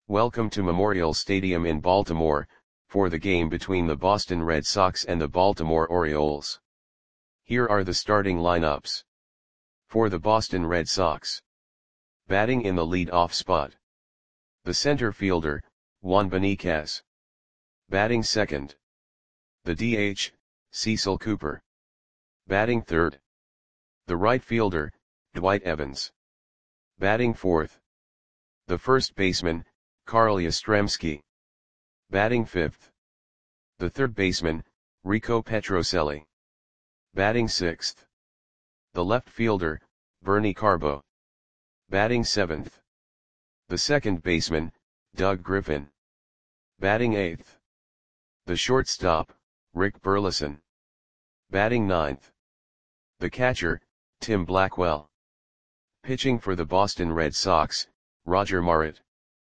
Welcome to Memorial Stadium in Baltimore, for the game between the Boston Red Sox and the Baltimore Orioles. Here are the starting lineups. For the Boston Red Sox. Batting in the lead-off spot. The center fielder, Juan Beniquez. Batting second. The DH, Cecil Cooper. Batting third. The right fielder, Dwight Evans. Batting fourth. The first baseman, Carl Yastrzemski. Batting fifth. The third baseman, Rico Petrocelli. Batting sixth. The left fielder, Bernie Carbo. Batting seventh. The second baseman, Doug Griffin. Batting eighth. The shortstop, Rick Burleson. Batting ninth. The catcher, Tim Blackwell. Pitching for the Boston Red Sox, Roger Marit.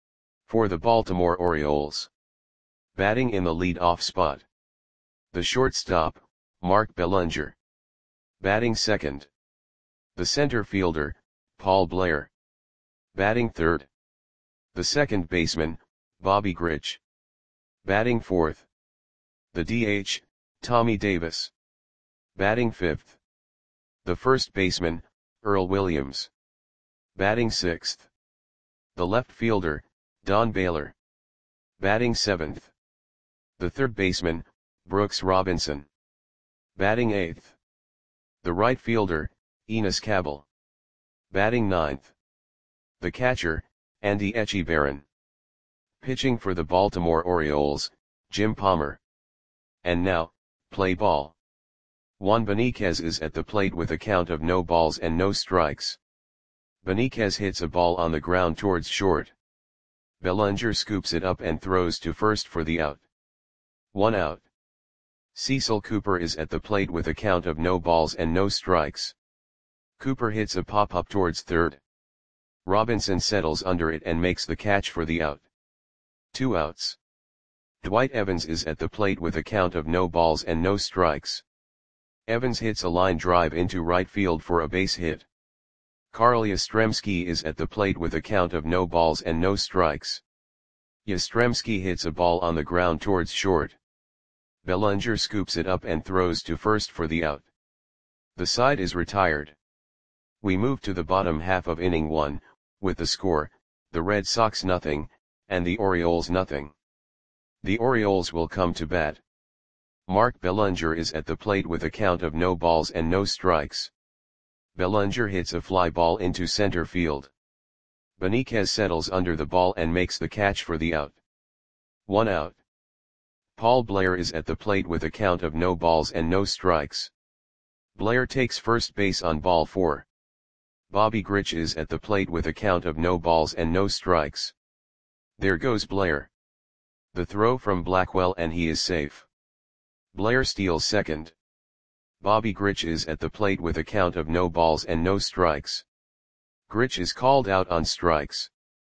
For the Baltimore Orioles. Batting in the lead-off spot. The shortstop, Mark Belanger. Batting second. The center fielder, Paul Blair. Batting third. The second baseman, Bobby Grich. Batting fourth. The DH, Tommy Davis. Batting fifth. The first baseman, Earl Williams. Batting sixth. The left fielder, Don Baylor. Batting seventh. The third baseman, Brooks Robinson. Batting eighth. The right fielder, Enos Cabell. Batting ninth. The catcher, Andy Echeverren. Pitching for the Baltimore Orioles, Jim Palmer. And now, play ball. Juan Beniquez is at the plate with a count of no balls and no strikes. Beniquez hits a ball on the ground towards short. Belanger scoops it up and throws to first for the out. 1 out. Cecil Cooper is at the plate with a count of no balls and no strikes. Cooper hits a pop-up towards third. Robinson settles under it and makes the catch for the out. 2 outs. Dwight Evans is at the plate with a count of no balls and no strikes. Evans hits a line drive into right field for a base hit. Carl Yastrzemski is at the plate with a count of no balls and no strikes. Yastrzemski hits a ball on the ground towards short. Belanger scoops it up and throws to first for the out. The side is retired. We move to the bottom half of inning 1, with the score, the Red Sox nothing, and the Orioles nothing. The Orioles will come to bat. Mark Belanger is at the plate with a count of no balls and no strikes. Belanger hits a fly ball into center field. Beniquez settles under the ball and makes the catch for the out. 1 out. Paul Blair is at the plate with a count of no balls and no strikes. Blair takes first base on ball 4. Bobby Grich is at the plate with a count of no balls and no strikes. There goes Blair. The throw from Blackwell and he is safe. Blair steals second. Bobby Grich is at the plate with a count of no balls and no strikes. Grich is called out on strikes.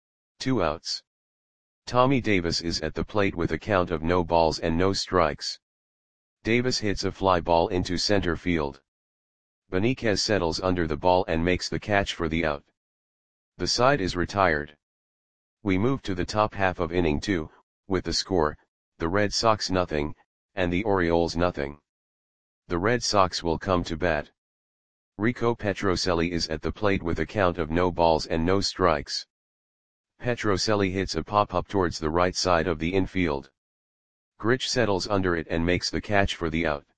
2 outs. Tommy Davis is at the plate with a count of no balls and no strikes. Davis hits a fly ball into center field. Beniquez settles under the ball and makes the catch for the out. The side is retired. We move to the top half of inning 2, with the score, the Red Sox nothing, and the Orioles nothing. The Red Sox will come to bat. Rico Petrocelli is at the plate with a count of no balls and no strikes. Petrocelli hits a pop-up towards the right side of the infield. Grich settles under it and makes the catch for the out.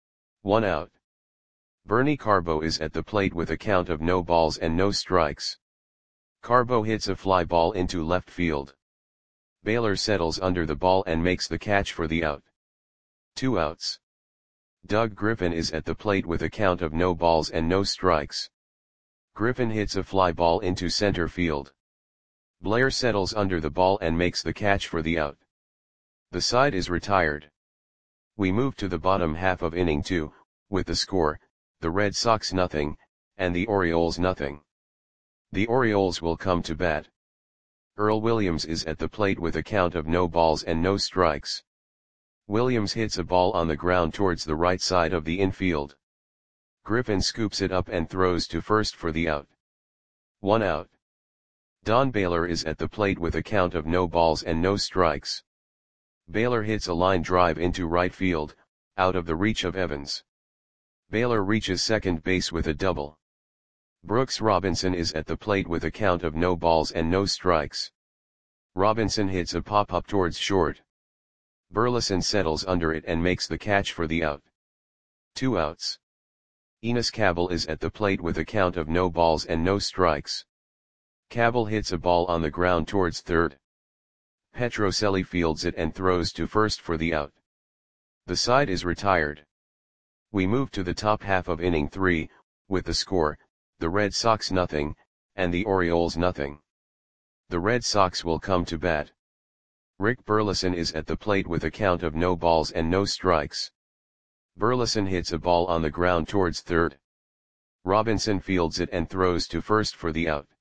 1 out. Bernie Carbo is at the plate with a count of no balls and no strikes. Carbo hits a fly ball into left field. Baylor settles under the ball and makes the catch for the out. 2 outs. Doug Griffin is at the plate with a count of no balls and no strikes. Griffin hits a fly ball into center field. Blair settles under the ball and makes the catch for the out. The side is retired. We move to the bottom half of inning 2, with the score, the Red Sox nothing, and the Orioles nothing. The Orioles will come to bat. Earl Williams is at the plate with a count of no balls and no strikes. Williams hits a ball on the ground towards the right side of the infield. Griffin scoops it up and throws to first for the out. 1 out. Don Baylor is at the plate with a count of no balls and no strikes. Baylor hits a line drive into right field, out of the reach of Evans. Baylor reaches second base with a double. Brooks Robinson is at the plate with a count of no balls and no strikes. Robinson hits a pop-up towards short. Burleson settles under it and makes the catch for the out. 2 outs. Enos Cabell is at the plate with a count of no balls and no strikes. Cabell hits a ball on the ground towards third. Petrocelli fields it and throws to first for the out. The side is retired. We move to the top half of inning 3, with the score, the Red Sox 0, and the Orioles 0. The Red Sox will come to bat. Rick Burleson is at the plate with a count of no balls and no strikes. Burleson hits a ball on the ground towards third. Robinson fields it and throws to first for the out.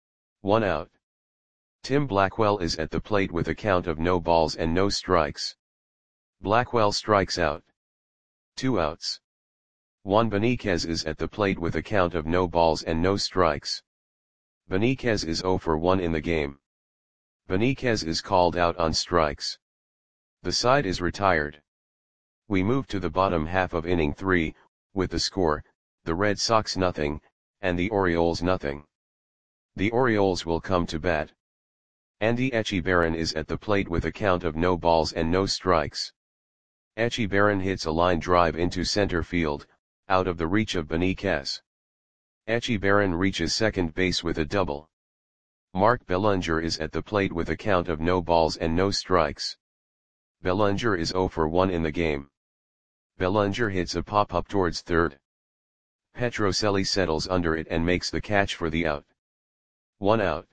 1 out. Tim Blackwell is at the plate with a count of no balls and no strikes. Blackwell strikes out. 2 outs. Juan Beniquez is at the plate with a count of no balls and no strikes. Beniquez is 0 for 1 in the game. Beniquez is called out on strikes. The side is retired. We move to the bottom half of inning 3, with the score, the Red Sox 0, and the Orioles 0. The Orioles will come to bat. Andy Echebarren is at the plate with a count of no balls and no strikes. Echebarren hits a line drive into center field, out of the reach of Beniquez. Echebarren reaches second base with a double. Mark Bellinger is at the plate with a count of no balls and no strikes. Bellinger is 0 for 1 in the game. Bellinger hits a pop-up towards third. Petrocelli settles under it and makes the catch for the out. 1 out.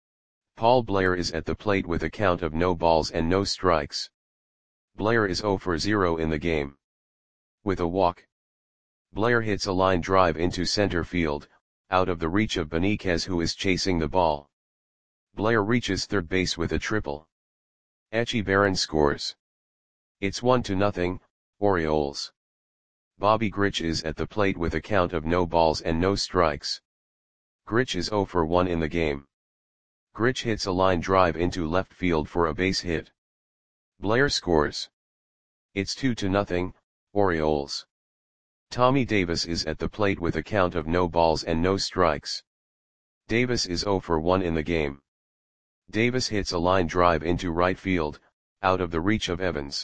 Paul Blair is at the plate with a count of no balls and no strikes. Blair is 0 for 0 in the game. With a walk. Blair hits a line drive into center field, out of the reach of Beniquez, who is chasing the ball. Blair reaches third base with a triple. Echebarren scores. It's 1-0, Orioles. Bobby Grich is at the plate with a count of no balls and no strikes. Grich is 0 for 1 in the game. Grich hits a line drive into left field for a base hit. Blair scores. It's 2-0, Orioles. Tommy Davis is at the plate with a count of no balls and no strikes. Davis is 0 for 1 in the game. Davis hits a line drive into right field, out of the reach of Evans.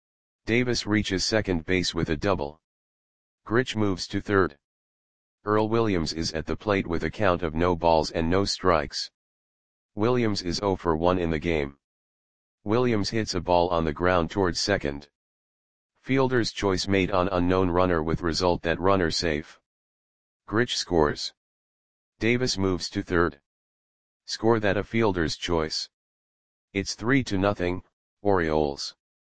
Davis reaches second base with a double. Grich moves to third. Earl Williams is at the plate with a count of no balls and no strikes. Williams is 0 for 1 in the game. Williams hits a ball on the ground towards second. Fielder's choice made on unknown runner with result that runner safe. Grich scores. Davis moves to third. Score that a fielder's choice. It's 3-0, Orioles.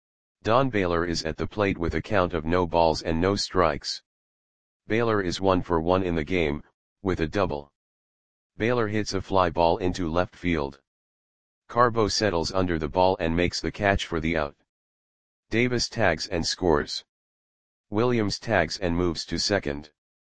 Don Baylor is at the plate with a count of no balls and no strikes. Baylor is 1 for 1 in the game, with a double. Baylor hits a fly ball into left field. Carbo settles under the ball and makes the catch for the out. Davis tags and scores. Williams tags and moves to second.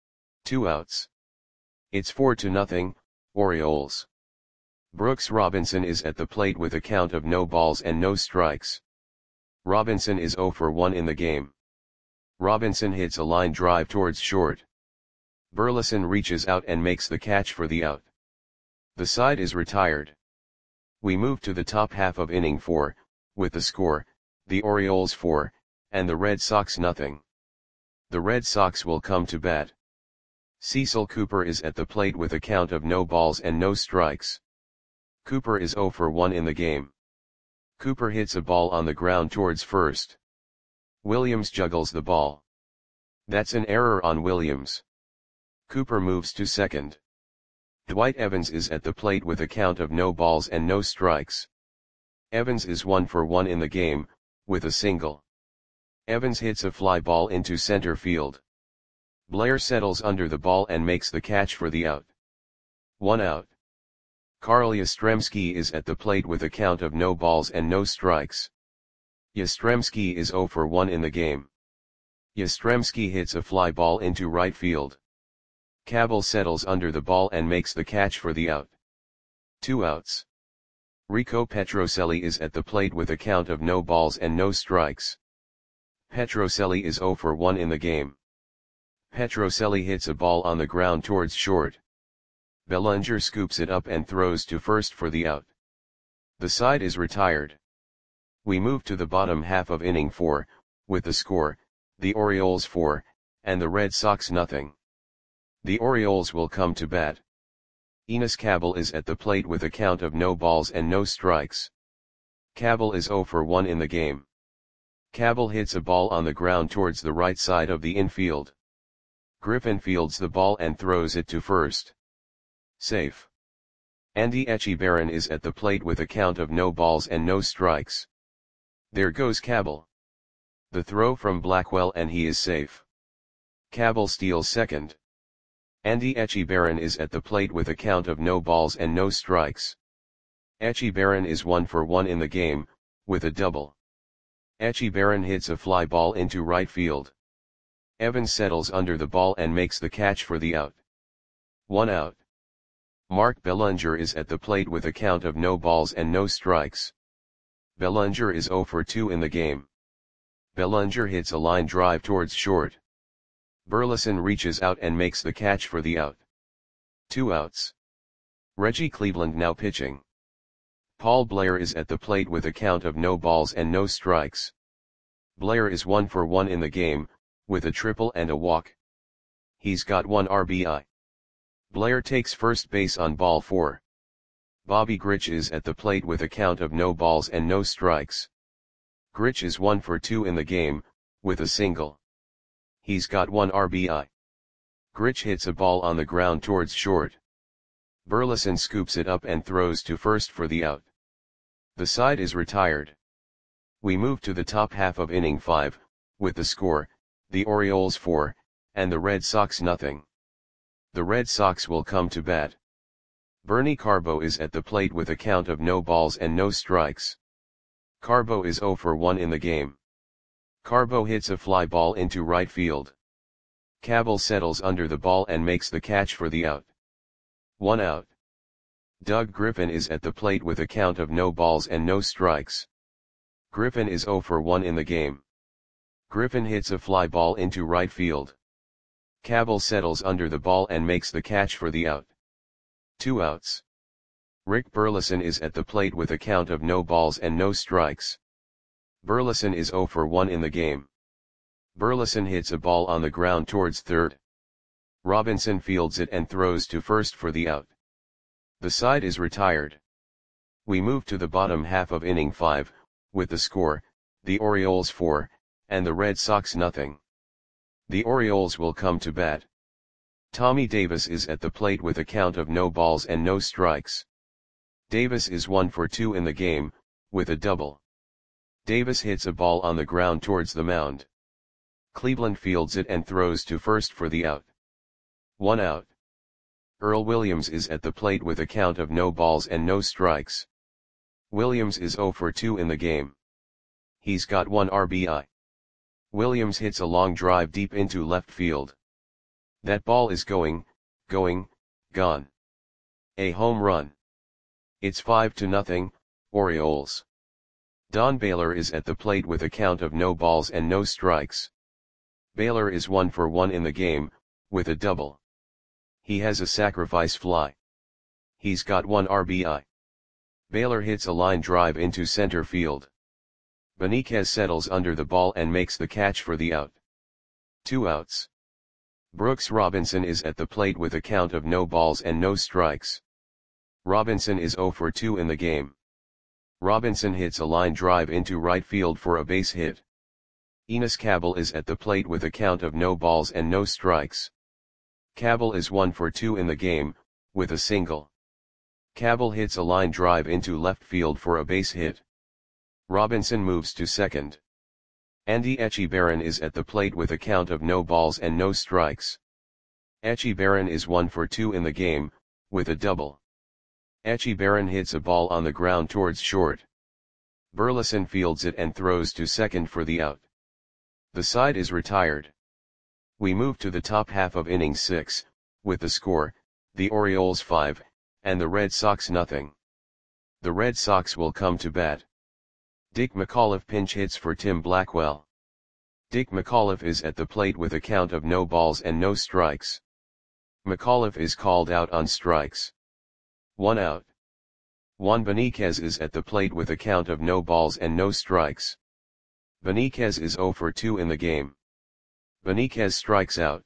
2 outs. It's 4-0, Orioles. Brooks Robinson is at the plate with a count of no balls and no strikes. Robinson is 0 for 1 in the game. Robinson hits a line drive towards short. Burleson reaches out and makes the catch for the out. The side is retired. We move to the top half of inning 4, with the score, the Orioles 4, and the Red Sox 0. The Red Sox will come to bat. Cecil Cooper is at the plate with a count of no balls and no strikes. Cooper is 0 for 1 in the game. Cooper hits a ball on the ground towards first. Williams juggles the ball. That's an error on Williams. Cooper moves to second. Dwight Evans is at the plate with a count of no balls and no strikes. Evans is 1 for 1 in the game, with a single. Evans hits a fly ball into center field. Blair settles under the ball and makes the catch for the out. 1 out. Carl Yastrzemski is at the plate with a count of no balls and no strikes. Yastrzemski is 0 for 1 in the game. Yastrzemski hits a fly ball into right field. Cabell settles under the ball and makes the catch for the out. 2 outs. Rico Petrocelli is at the plate with a count of no balls and no strikes. Petrocelli is 0 for 1 in the game. Petrocelli hits a ball on the ground towards short. Bellinger scoops it up and throws to first for the out. The side is retired. We move to the bottom half of inning 4, with the score, the Orioles 4, and the Red Sox nothing. The Orioles will come to bat. Enos Cabell is at the plate with a count of no balls and no strikes. Cabell is 0 for 1 in the game. Cabell hits a ball on the ground towards the right side of the infield. Griffin fields the ball and throws it to first. Safe. Andy Etchebarren is at the plate with a count of no balls and no strikes. There goes Cabell. The throw from Blackwell and he is safe. Cabell steals second. Andy Etchebarren is at the plate with a count of no balls and no strikes. Etchebarren is 1 for 1 in the game, with a double. Etchebarren hits a fly ball into right field. Evans settles under the ball and makes the catch for the out. 1 out. Mark Bellinger is at the plate with a count of no balls and no strikes. Bellinger is 0 for 2 in the game. Bellinger hits a line drive towards short. Burleson reaches out and makes the catch for the out. 2 outs. Reggie Cleveland now pitching. Paul Blair is at the plate with a count of no balls and no strikes. Blair is 1 for 1 in the game, with a triple and a walk. He's got 1 RBI. Blair takes first base on ball 4. Bobby Grich is at the plate with a count of no balls and no strikes. Grich is 1 for 2 in the game, with a single. He's got 1 RBI. Grich hits a ball on the ground towards short. Burleson scoops it up and throws to first for the out. The side is retired. We move to the top half of inning 5, with the score, the Orioles 4, and the Red Sox nothing. The Red Sox will come to bat. Bernie Carbo is at the plate with a count of no balls and no strikes. Carbo is 0 for 1 in the game. Carbo hits a fly ball into right field. Cabell settles under the ball and makes the catch for the out. 1 out. Doug Griffin is at the plate with a count of no balls and no strikes. Griffin is 0 for 1 in the game. Griffin hits a fly ball into right field. Cabell settles under the ball and makes the catch for the out. 2 outs. Rick Burleson is at the plate with a count of no balls and no strikes. Burleson is 0 for 1 in the game. Burleson hits a ball on the ground towards third. Robinson fields it and throws to first for the out. The side is retired. We move to the bottom half of inning 5, with the score, the Orioles 4, and the Red Sox nothing. The Orioles will come to bat. Tommy Davis is at the plate with a count of no balls and no strikes. Davis is 1 for 2 in the game, with a double. Davis hits a ball on the ground towards the mound. Cleveland fields it and throws to first for the out. 1 out. Earl Williams is at the plate with a count of no balls and no strikes. Williams is 0 for 2 in the game. He's got 1 RBI. Williams hits a long drive deep into left field. That ball is gone. A home run. It's 5-0, Orioles. Don Baylor is at the plate with a count of no balls and no strikes. Baylor is 1 for 1 in the game, with a double. He has a sacrifice fly. He's got 1 RBI. Baylor hits a line drive into center field. Beniquez settles under the ball and makes the catch for the out. 2 outs. Brooks Robinson is at the plate with a count of no balls and no strikes. Robinson is 0 for 2 in the game. Robinson hits a line drive into right field for a base hit. Enos Cabell is at the plate with a count of no balls and no strikes. Cabell is 1 for 2 in the game, with a single. Cabell hits a line drive into left field for a base hit. Robinson moves to second. Andy Etchebarren is at the plate with a count of no balls and no strikes. Etchebarren is 1 for 2 in the game, with a double. Etchebarren hits a ball on the ground towards short. Burleson fields it and throws to second for the out. The side is retired. We move to the top half of inning 6, with the score, the Orioles 5, and the Red Sox nothing. The Red Sox will come to bat. Dick McAuliffe pinch hits for Tim Blackwell. Dick McAuliffe is at the plate with a count of no balls and no strikes. McAuliffe is called out on strikes. 1 out. Juan Benitez is at the plate with a count of no balls and no strikes. Benitez is 0 for 2 in the game. Benitez strikes out.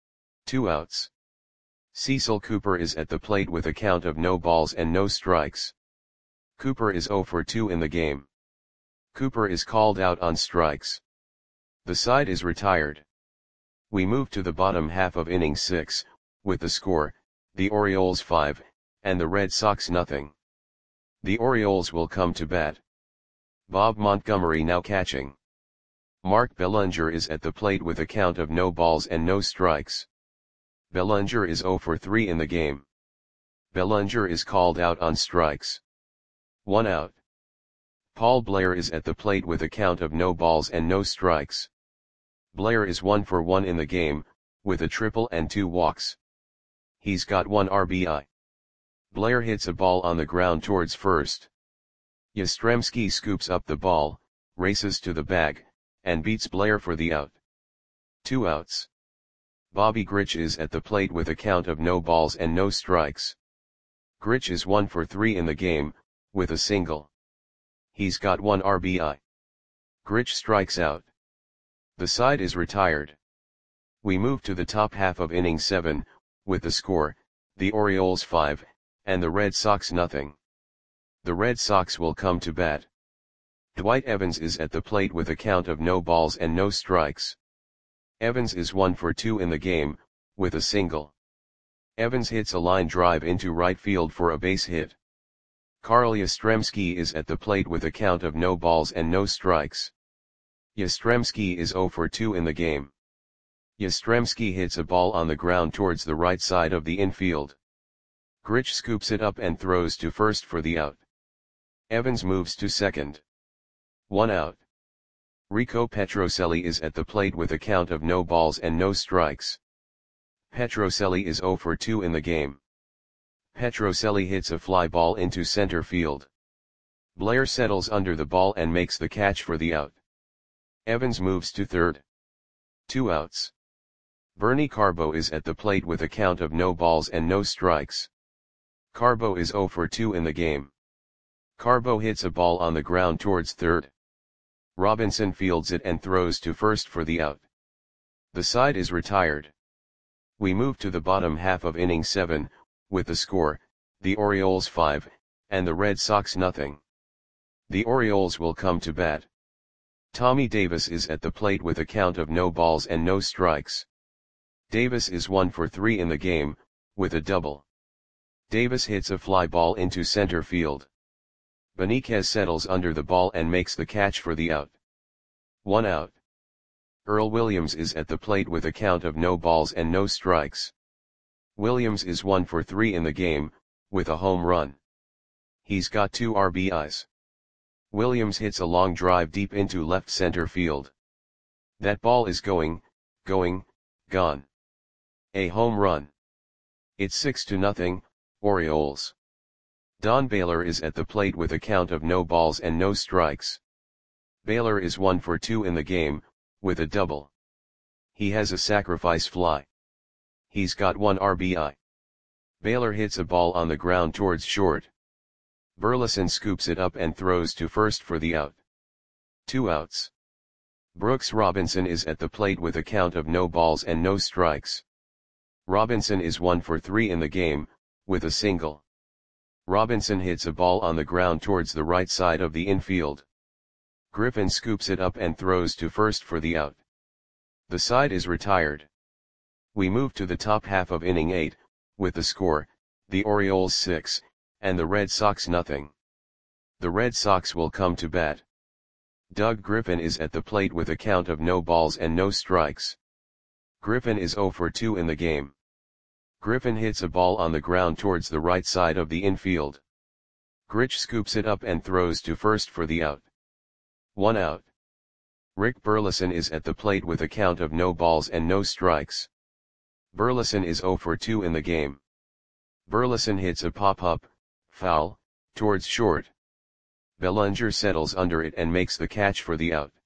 2 outs. Cecil Cooper is at the plate with a count of no balls and no strikes. Cooper is 0 for 2 in the game. Cooper is called out on strikes. The side is retired. We move to the bottom half of inning 6, with the score, the Orioles 5, and the Red Sox nothing. The Orioles will come to bat. Bob Montgomery now catching. Mark Bellinger is at the plate with a count of no balls and no strikes. Bellinger is 0 for 3 in the game. Bellinger is called out on strikes. 1 out. Paul Blair is at the plate with a count of no balls and no strikes. Blair is 1 for 1 in the game, with a triple and 2 walks. He's got 1 RBI. Blair hits a ball on the ground towards first. Yastrzemski scoops up the ball, races to the bag, and beats Blair for the out. 2 outs. Bobby Grich is at the plate with a count of no balls and no strikes. Grich is 1 for 3 in the game, with a single. He's got 1 RBI. Grich strikes out. The side is retired. We move to the top half of inning 7, with the score, the Orioles 5, and the Red Sox nothing. The Red Sox will come to bat. Dwight Evans is at the plate with a count of no balls and no strikes. Evans is 1 for 2 in the game, with a single. Evans hits a line drive into right field for a base hit. Carl Yastrzemski is at the plate with a count of no balls and no strikes. Yastrzemski is 0 for 2 in the game. Yastrzemski hits a ball on the ground towards the right side of the infield. Grich scoops it up and throws to first for the out. Evans moves to second. 1 out. Rico Petrocelli is at the plate with a count of no balls and no strikes. Petrocelli is 0 for 2 in the game. Petrocelli hits a fly ball into center field. Blair settles under the ball and makes the catch for the out. Evans moves to third. 2 outs. Bernie Carbo is at the plate with a count of no balls and no strikes. Carbo is 0 for 2 in the game. Carbo hits a ball on the ground towards third. Robinson fields it and throws to first for the out. The side is retired. We move to the bottom half of inning 7, with the score, the Orioles 5, and the Red Sox nothing. The Orioles will come to bat. Tommy Davis is at the plate with a count of no balls and no strikes. Davis is 1 for 3 in the game, with a double. Davis hits a fly ball into center field. Benitez settles under the ball and makes the catch for the out. 1 out. Earl Williams is at the plate with a count of no balls and no strikes. Williams is 1 for 3 in the game, with a home run. He's got 2 RBIs. Williams hits a long drive deep into left center field. That ball is gone. A home run. It's 6-0, Orioles. Don Baylor is at the plate with a count of no balls and no strikes. Baylor is 1 for 2 in the game, with a double. He has a sacrifice fly. He's got 1 RBI. Baylor hits a ball on the ground towards short. Burleson scoops it up and throws to first for the out. 2 outs. Brooks Robinson is at the plate with a count of no balls and no strikes. Robinson is 1 for 3 in the game, with a single. Robinson hits a ball on the ground towards the right side of the infield. Griffin scoops it up and throws to first for the out. The side is retired. We move to the top half of inning 8, with the score, the Orioles 6, and the Red Sox nothing. The Red Sox will come to bat. Doug Griffin is at the plate with a count of no balls and no strikes. Griffin is 0 for 2 in the game. Griffin hits a ball on the ground towards the right side of the infield. Grich scoops it up and throws to first for the out. 1 out. Rick Burleson is at the plate with a count of no balls and no strikes. Burleson is 0 for 2 in the game. Burleson hits a pop-up, foul, towards short. Bellinger settles under it and makes the catch for the out.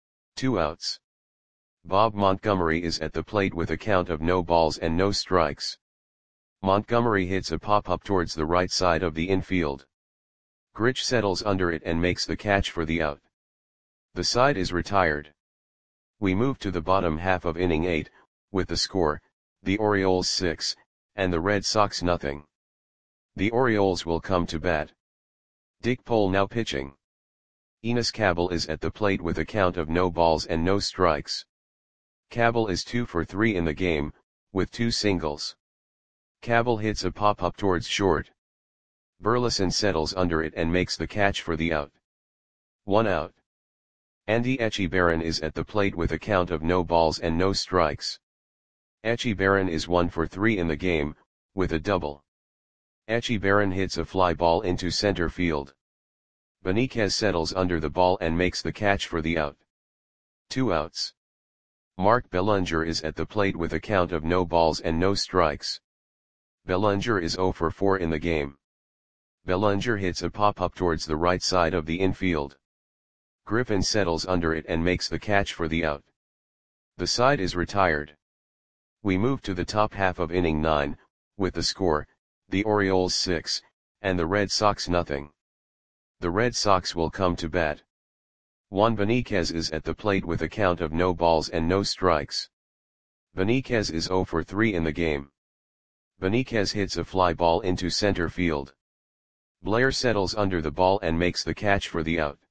2 outs. Bob Montgomery is at the plate with a count of no balls and no strikes. Montgomery hits a pop-up towards the right side of the infield. Grich settles under it and makes the catch for the out. The side is retired. We move to the bottom half of inning 8, with the score, the Orioles 6, and the Red Sox nothing. The Orioles will come to bat. Dick Pole now pitching. Enos Cabell is at the plate with a count of no balls and no strikes. Cabell is 2 for 3 in the game, with 2 singles. Cabell hits a pop-up towards short. Burleson settles under it and makes the catch for the out. 1 out. Andy Etchebarren is at the plate with a count of no balls and no strikes. Etchebarren is 1 for 3 in the game, with a double. Etchebarren hits a fly ball into center field. Benitez settles under the ball and makes the catch for the out. 2 outs. Mark Bellinger is at the plate with a count of no balls and no strikes. Bellinger is 0 for 4 in the game. Bellinger hits a pop-up towards the right side of the infield. Griffin settles under it and makes the catch for the out. The side is retired. We move to the top half of inning 9, with the score, the Orioles 6, and the Red Sox nothing. The Red Sox will come to bat. Juan Benitez is at the plate with a count of no balls and no strikes. Benitez is 0 for 3 in the game. Benitez hits a fly ball into center field. Blair settles under the ball and makes the catch for the out.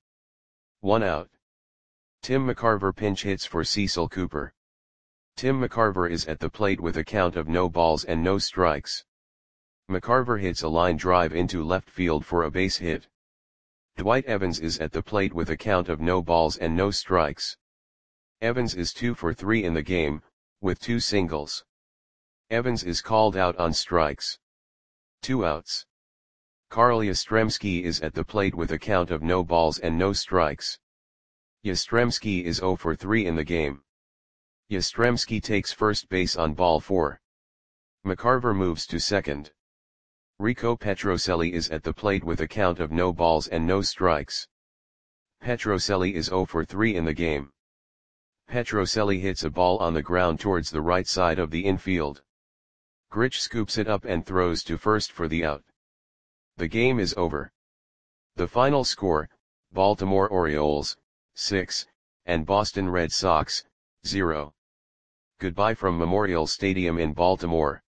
1 out. Tim McCarver pinch hits for Cecil Cooper. Tim McCarver is at the plate with a count of no balls and no strikes. McCarver hits a line drive into left field for a base hit. Dwight Evans is at the plate with a count of no balls and no strikes. Evans is 2 for 3 in the game, with 2 singles. Evans is called out on strikes. 2 outs. Carl Yastrzemski is at the plate with a count of no balls and no strikes. Yastrzemski is 0 for 3 in the game. Yastrzemski takes first base on ball 4. McCarver moves to second. Rico Petrocelli is at the plate with a count of no balls and no strikes. Petrocelli is 0 for 3 in the game. Petrocelli hits a ball on the ground towards the right side of the infield. Grich scoops it up and throws to first for the out. The game is over. The final score, Baltimore Orioles, 6, and Boston Red Sox, 0. Goodbye from Memorial Stadium in Baltimore.